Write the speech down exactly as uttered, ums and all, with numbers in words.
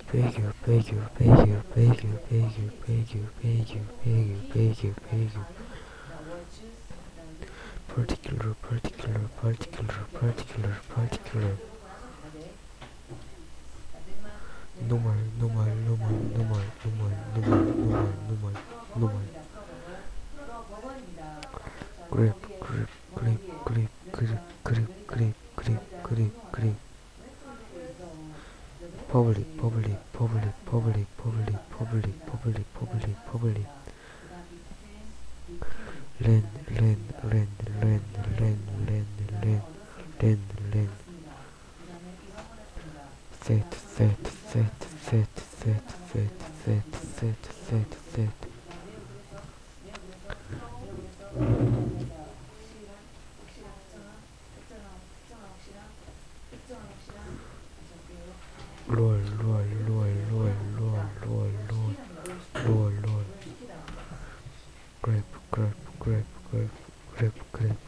beg you, beg you, beg you, beg you, beg you, beg you, beg you, beg you, beg you, beg you. Particular, particular, particular, particular, particular. Normal, normal, normal, normal, normal, normal, normal, normal, normal. Grip, grip, grip, grip, grip, grip, grip, grip, grip, grip. Public, public, public, public, public, public, public, public, public. Land, land, land, land, land, land, land, land, land. Set, set, set, set, set, set, set, set, set, set. Lol, lol, lol, lol, lol, lol, lol, lol, lol. Grab, grab, grab, grab, grab, grab.